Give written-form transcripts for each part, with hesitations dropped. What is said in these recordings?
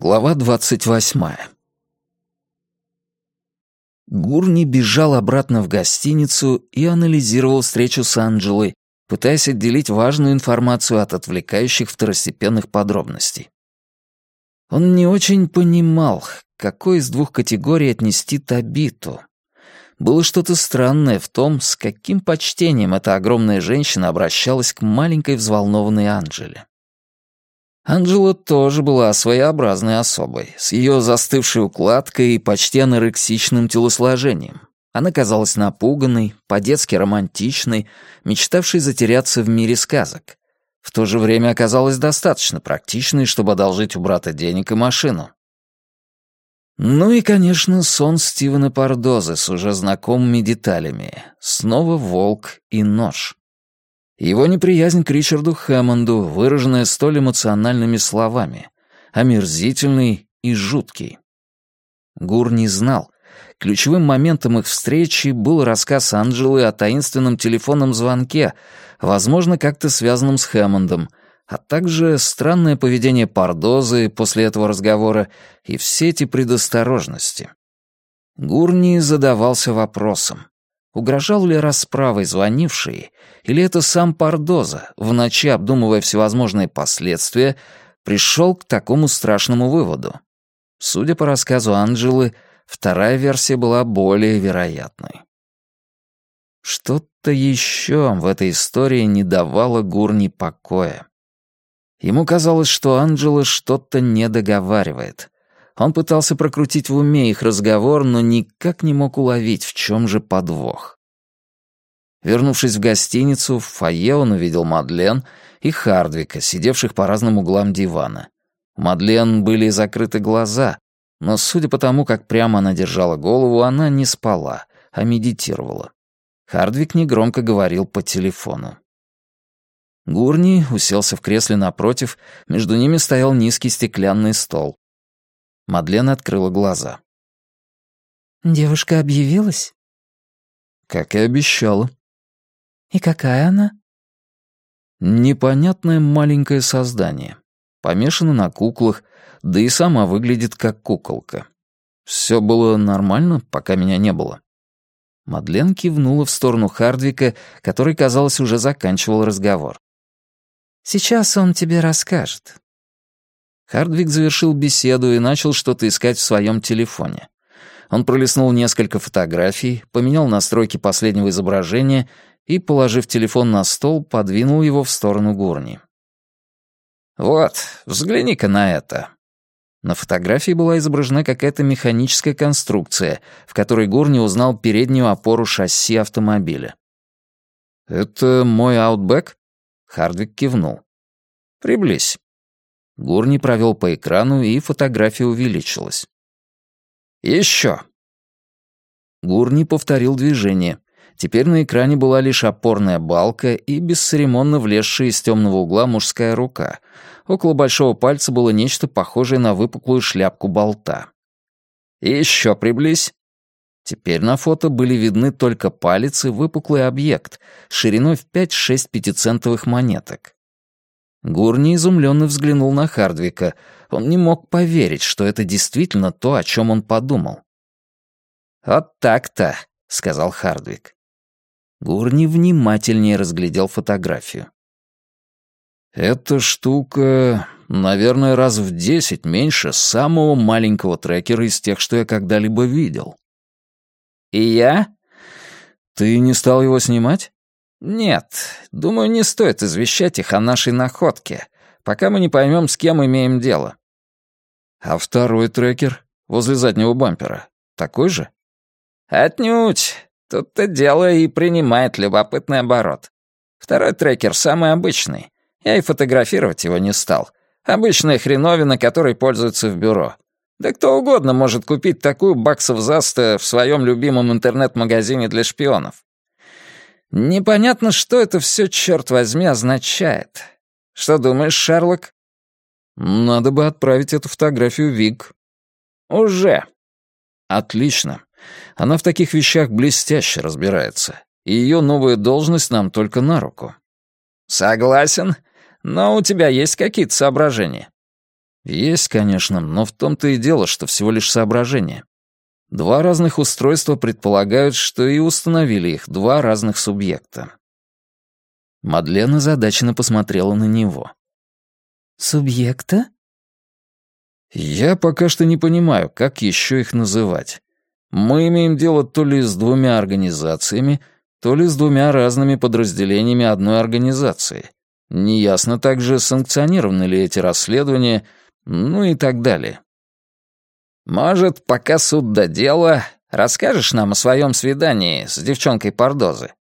Глава 28. Гурни бежал обратно в гостиницу и анализировал встречу с Анджелой, пытаясь отделить важную информацию от отвлекающих второстепенных подробностей. Он не очень понимал, к какой из двух категорий отнести Табиту. Было что-то странное в том, с каким почтением эта огромная женщина обращалась к маленькой взволнованной Анджеле. Анджела тоже была своеобразной особой, с ее застывшей укладкой и почти анорексичным телосложением. Она казалась напуганной, по-детски романтичной, мечтавшей затеряться в мире сказок. В то же время оказалась достаточно практичной, чтобы одолжить у брата денег и машину. Ну и, конечно, сон Стивена Пардозы с уже знакомыми деталями. Снова волк и нож. Его неприязнь к Ричарду Хэммонду, выраженная столь эмоциональными словами, омерзительный и жуткий. Гурни знал, ключевым моментом их встречи был рассказ Анджелы о таинственном телефонном звонке, возможно, как-то связанном с Хэммондом, а также странное поведение Пардозы после этого разговора и все эти предосторожности. Гурни задавался вопросом, угрожал ли расправой звонивший, или это сам Пардоза, в ночи обдумывая всевозможные последствия, пришел к такому страшному выводу. Судя по рассказу Анджелы, вторая версия была более вероятной. Что-то еще в этой истории не давало Гурни покоя. Ему казалось, что Анджела что-то недоговаривает. Он пытался прокрутить в уме их разговор, но никак не мог уловить, в чем же подвох. Вернувшись в гостиницу, в фойе он увидел Мадлен и Хардвика, сидевших по разным углам дивана. У Мадлен были закрыты глаза, но, судя по тому, как прямо она держала голову, она не спала, а медитировала. Хардвик негромко говорил по телефону. Гурни уселся в кресле напротив, между ними стоял низкий стеклянный стол. Мадлен открыла глаза. «Девушка объявилась?» «Как и обещала». «И какая она?» «Непонятное маленькое создание. Помешана на куклах, да и сама выглядит как куколка. Все было нормально, пока меня не было». Мадлен кивнула в сторону Хардвика, который, казалось, уже заканчивал разговор. «Сейчас он тебе расскажет». Хардвик завершил беседу и начал что-то искать в своем телефоне. Он пролистнул несколько фотографий, поменял настройки последнего изображения и, положив телефон на стол, подвинул его в сторону Гурни. «Вот, взгляни-ка на это». На фотографии была изображена какая-то механическая конструкция, в которой Гурни узнал переднюю опору шасси автомобиля. «Это мой Аутбэк?» Хардвик кивнул. «Приблизь». Гурни провел по экрану, и фотография увеличилась. «Еще». Гурни повторил движение. Теперь на экране была лишь опорная балка и бесцеремонно влезшая из темного угла мужская рука. Около большого пальца было нечто похожее на выпуклую шляпку болта. «Еще приблизь». Теперь на фото были видны только палец и выпуклый объект, шириной в 5-6 пятицентовых монеток. Гурни изумленно взглянул на Хардвика. Он не мог поверить, что это действительно то, о чем он подумал. «Вот так-то», — сказал Хардвик. Гурни внимательнее разглядел фотографию. «Эта штука, наверное, раз в 10 меньше самого маленького трекера из тех, что я когда-либо видел». «И я?» «Ты не стал его снимать?» «Нет, думаю, не стоит извещать их о нашей находке, пока мы не поймем, с кем имеем дело». «А второй трекер, возле заднего бампера, такой же?» «Отнюдь. Тут-то дело и принимает любопытный оборот. Второй трекер самый обычный. Я и фотографировать его не стал. Обычная хреновина, которой пользуются в бюро. Да кто угодно может купить такую баксов за 100 в своем любимом интернет-магазине для шпионов. Непонятно, что это все, черт возьми, означает. Что думаешь, Шерлок?» «Надо бы отправить эту фотографию Вик». «Уже». «Отлично. Она в таких вещах блестяще разбирается, и ее новая должность нам только на руку». «Согласен. Но у тебя есть какие-то соображения?» Есть, конечно, но в том-то и дело, что всего лишь соображение. Два разных устройства предполагают, что и установили их два разных субъекта. Мадлен озадаченно посмотрела на него. «Субъекта?» Я пока что не понимаю, как еще их называть. Мы имеем дело то ли с двумя организациями, то ли с двумя разными подразделениями одной организации. Неясно также, санкционированы ли эти расследования, ну и так далее. «Может, пока суд до дела, расскажешь нам о своем свидании с девчонкой Пардозы?»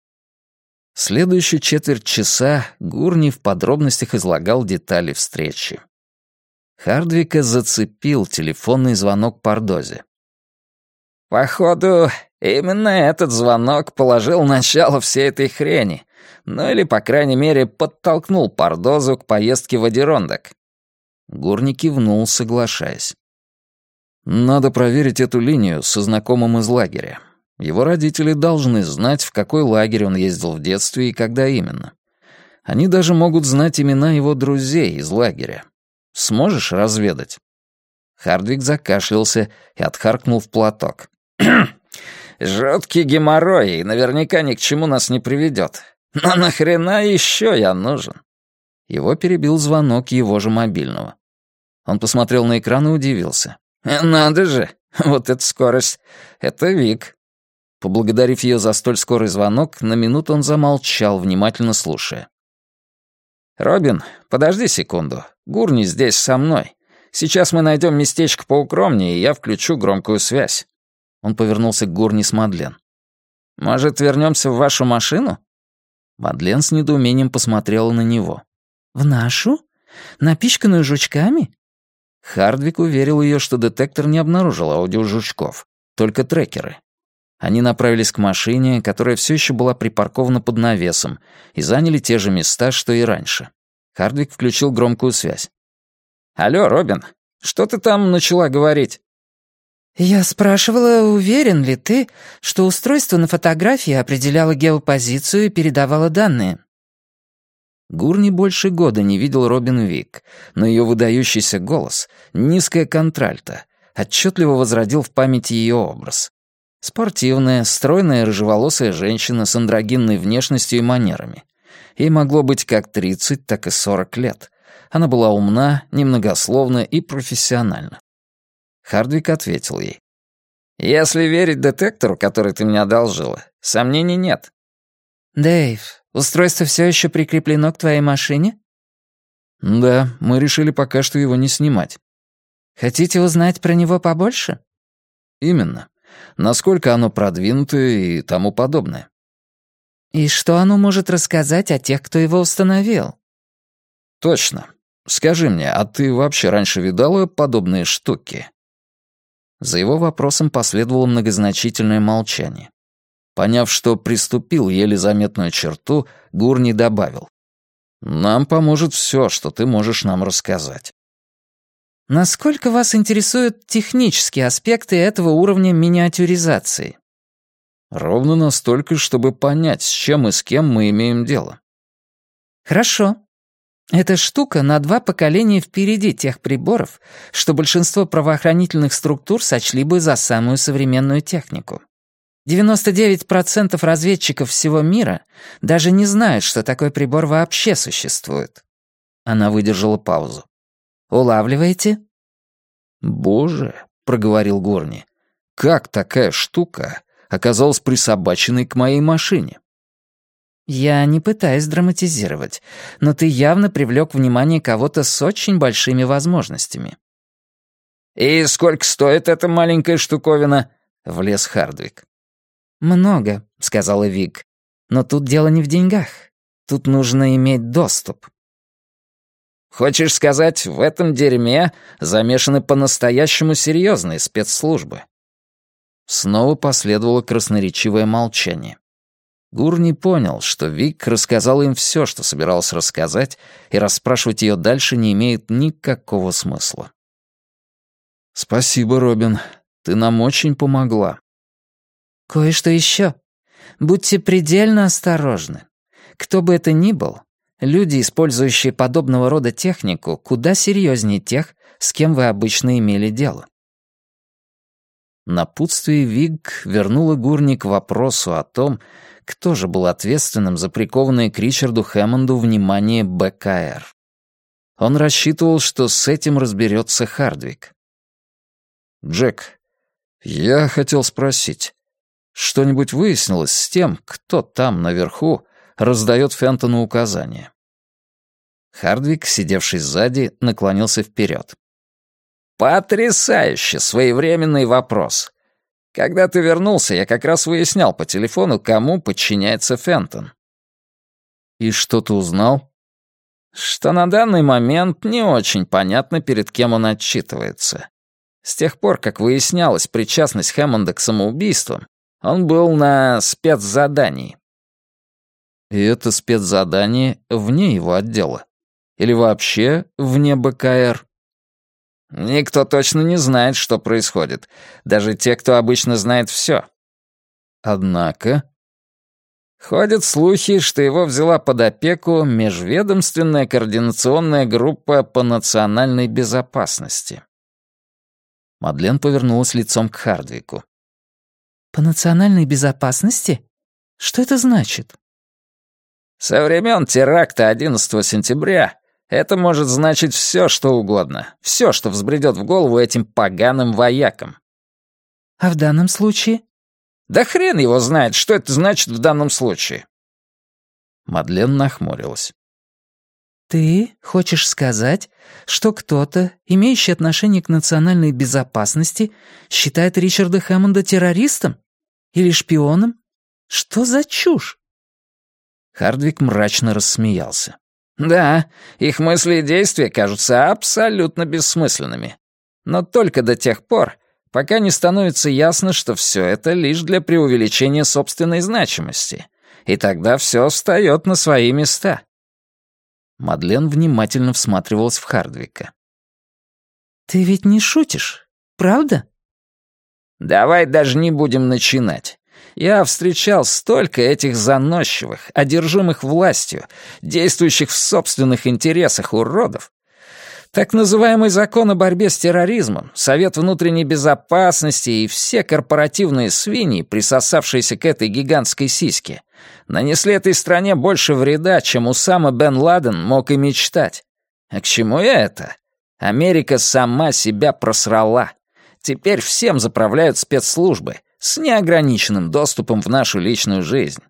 Следующую четверть часа Гурни в подробностях излагал детали встречи. Хардвика зацепил телефонный звонок Пардозе. «Походу, именно этот звонок положил начало всей этой хрени, ну или, по крайней мере, подтолкнул Пардозу к поездке в Адирондак». Гурни кивнул, соглашаясь. «Надо проверить эту линию со знакомым из лагеря. Его родители должны знать, в какой лагерь он ездил в детстве и когда именно. Они даже могут знать имена его друзей из лагеря. Сможешь разведать?» Хардвик закашлялся и отхаркнул в платок. «Жуткий геморрой и наверняка ни к чему нас не приведет. Но нахрена еще я нужен?» Его перебил звонок его же мобильного. Он посмотрел на экран и удивился. «Надо же, вот это скорость. Это Вик». Поблагодарив ее за столь скорый звонок, на минуту он замолчал, внимательно слушая. «Робин, подожди секунду. Гурни здесь со мной. Сейчас мы найдем местечко поукромнее, и я включу громкую связь». Он повернулся к Гурни с Мадлен. «Может, вернемся в вашу машину?» Мадлен с недоумением посмотрела на него. «В нашу? Напичканную жучками?» Хардвик уверил ее, что детектор не обнаружил аудиожучков, только трекеры. Они направились к машине, которая все еще была припаркована под навесом, и заняли те же места, что и раньше. Хардвик включил громкую связь. «Алло, Робин, что ты там начала говорить?» «Я спрашивала, уверен ли ты, что устройство на фотографии определяло геопозицию и передавало данные?» Гурни больше года не видел Робин Вик, но ее выдающийся голос, низкая контральто, отчетливо возродил в памяти ее образ. Спортивная, стройная рыжеволосая женщина с андрогинной внешностью и манерами. Ей могло быть как 30, так и 40 лет. Она была умна, немногословна и профессиональна. Хардвик ответил ей. «Если верить детектору, который ты мне одолжила, сомнений нет». «Дэйв, устройство все еще прикреплено к твоей машине?» «Да, мы решили пока что его не снимать». «Хотите узнать про него побольше?» «Именно. Насколько оно продвинуто и тому подобное». «И что оно может рассказать о тех, кто его установил?» «Точно. Скажи мне, а ты вообще раньше видала подобные штуки?» За его вопросом последовало многозначительное молчание. Поняв, что приступил еле заметную черту, Гурни добавил. «Нам поможет все, что ты можешь нам рассказать». «Насколько вас интересуют технические аспекты этого уровня миниатюризации?» «Ровно настолько, чтобы понять, с чем и с кем мы имеем дело». «Хорошо. Эта штука на 2 поколения впереди тех приборов, что большинство правоохранительных структур сочли бы за самую современную технику. 99% разведчиков всего мира даже не знают, что такой прибор вообще существует». Она выдержала паузу. «Улавливаете?» «Боже», — проговорил Гурни, — «как такая штука оказалась присобаченной к моей машине?» «Я не пытаюсь драматизировать, но ты явно привлек внимание кого-то с очень большими возможностями». «И сколько стоит эта маленькая штуковина?» — влез Хардвик. «Много», — сказала Вик. «Но тут дело не в деньгах. Тут нужно иметь доступ». «Хочешь сказать, в этом дерьме замешаны по-настоящему серьезные спецслужбы?» Снова последовало красноречивое молчание. Гурни понял, что Вик рассказала им все, что собиралась рассказать, и расспрашивать ее дальше не имеет никакого смысла. «Спасибо, Робин. Ты нам очень помогла». «Кое-что еще. Будьте предельно осторожны. Кто бы это ни был, Люди, использующие подобного рода технику, куда серьезнее тех, с кем вы обычно имели дело. Напутствие Вигг вернуло Гурни к вопросу о том, кто же был ответственным за прикованное к Ричарду Хэммонду внимание БКР. Он рассчитывал, что с этим разберется Хардвик. «Джек, я хотел спросить, что-нибудь выяснилось с тем, кто там наверху раздает Фентону указания?» Хардвик, сидевший сзади, наклонился вперед. «Потрясающе своевременный вопрос. Когда ты вернулся, я как раз выяснял по телефону, кому подчиняется Фентон». «И что ты узнал?» «Что на данный момент не очень понятно, перед кем он отчитывается. С тех пор, как выяснялась причастность Хэммонда к самоубийствам, он был на спецзадании». «И это спецзадание вне его отдела? Или вообще вне БКР?» «Никто точно не знает, что происходит. Даже те, кто обычно знает все. Однако...» «Ходят слухи, что его взяла под опеку Межведомственная координационная группа по национальной безопасности». Мадлен повернулась лицом к Хардвику. «По национальной безопасности? Что это значит?» «Со времен теракта 11 сентября это может значить все, что угодно. Все, что взбредет в голову этим поганым воякам». «А в данном случае?» «Да хрен его знает, что это значит в данном случае». Мадлен нахмурилась. «Ты хочешь сказать, что кто-то, имеющий отношение к национальной безопасности, считает Ричарда Хэммонда террористом? Или шпионом? Что за чушь?» Хардвик мрачно рассмеялся. «Да, их мысли и действия кажутся абсолютно бессмысленными. Но только до тех пор, пока не становится ясно, что все это лишь для преувеличения собственной значимости. И тогда все встает на свои места». Мадлен внимательно всматривалась в Хардвика. «Ты ведь не шутишь, правда?» «Давай даже не будем начинать. Я встречал столько этих заносчивых, одержимых властью, действующих в собственных интересах уродов. Так называемый закон о борьбе с терроризмом, Совет внутренней безопасности и все корпоративные свиньи, присосавшиеся к этой гигантской сиське, нанесли этой стране больше вреда, чем Усама бен Ладен мог и мечтать. А к чему я это? Америка сама себя просрала. Теперь всем заправляют спецслужбы с неограниченным доступом в нашу личную жизнь».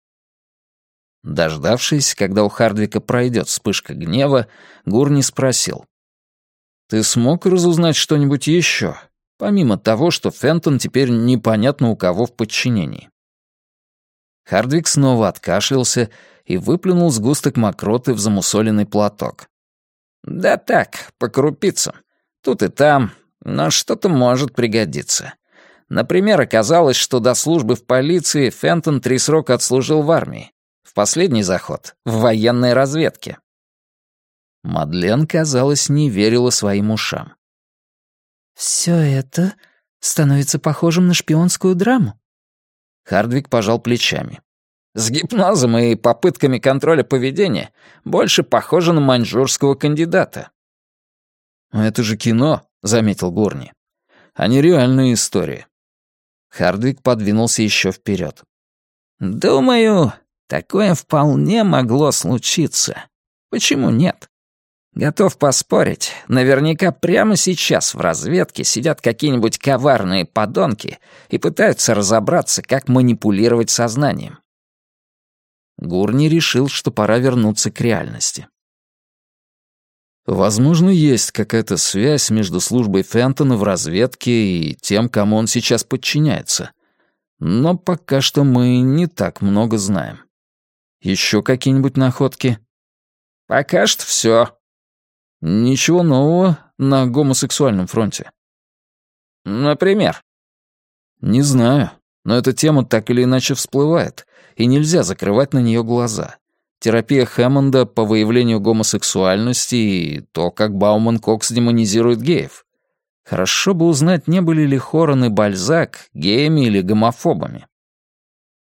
Дождавшись, когда у Хардвика пройдет вспышка гнева, Гурни спросил. «Ты смог разузнать что-нибудь еще, помимо того, что Фентон теперь непонятно у кого в подчинении?» Хардвик снова откашлялся и выплюнул сгусток мокроты в замусоленный платок. «Да так, по крупицам. Тут и там, но что-то может пригодиться. Например, оказалось, что до службы в полиции Фентон 3 срока отслужил в армии. В последний заход — в военной разведке». Мадлен, казалось, не верила своим ушам. «Все это становится похожим на шпионскую драму». Хардвик пожал плечами. «С гипнозом и попытками контроля поведения больше похоже на маньчжурского кандидата». «Это же кино», — заметил Гурни. «А не реальная история». Хардвик подвинулся еще вперед. «Думаю, такое вполне могло случиться. Почему нет? Готов поспорить, наверняка прямо сейчас в разведке сидят какие-нибудь коварные подонки и пытаются разобраться, как манипулировать сознанием». Гурни решил, что пора вернуться к реальности. «Возможно, есть какая-то связь между службой Фентона в разведке и тем, кому он сейчас подчиняется. Но пока что мы не так много знаем. Еще какие-нибудь находки?» «Пока что все». «Ничего нового на гомосексуальном фронте?» «Например?» «Не знаю, но эта тема так или иначе всплывает, и нельзя закрывать на нее глаза. Терапия Хэммонда по выявлению гомосексуальности и то, как Бауман Кокс демонизирует геев. Хорошо бы узнать, не были ли Хоран и Бальзак геями или гомофобами».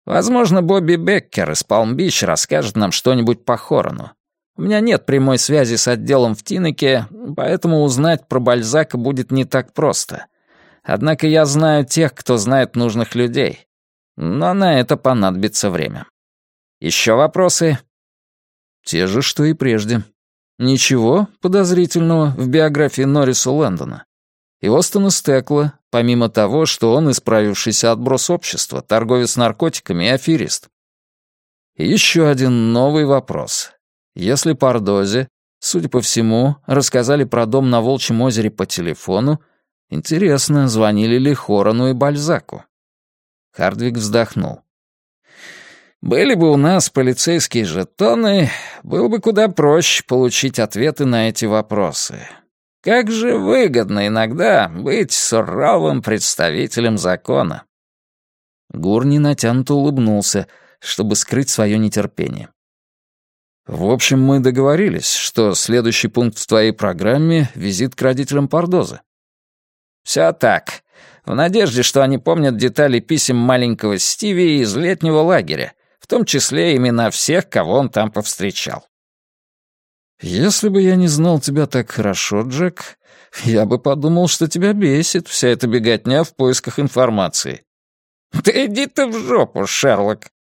Возможно, Бобби Беккер из Палм-Бич расскажет нам что-нибудь по Хорону. У меня нет прямой связи с отделом в Тинеке, поэтому узнать про Бальзака будет не так просто. Однако я знаю тех, кто знает нужных людей. Но на это понадобится время. Еще вопросы? Те же, что и прежде. Ничего подозрительного в биографии Норриса Лэндона. И Остона Стекла, помимо того, что он исправившийся отброс общества, торговец наркотиками и аферист. И еще один новый вопрос. Если Пардозе, судя по всему, рассказали про дом на Волчьем озере по телефону, интересно, звонили ли Хорону и Бальзаку? Хардвик вздохнул. «Были бы у нас полицейские жетоны, было бы куда проще получить ответы на эти вопросы. Как же выгодно иногда быть суровым представителем закона». Гурни натянуто улыбнулся, чтобы скрыть свое нетерпение. «В общем, мы договорились, что следующий пункт в твоей программе — визит к родителям Пардозы». «Все так. В надежде, что они помнят детали писем маленького Стиви из летнего лагеря, в том числе имена всех, кого он там повстречал». «Если бы я не знал тебя так хорошо, Джек, я бы подумал, что тебя бесит вся эта беготня в поисках информации». «Да иди ты в жопу, Шерлок!»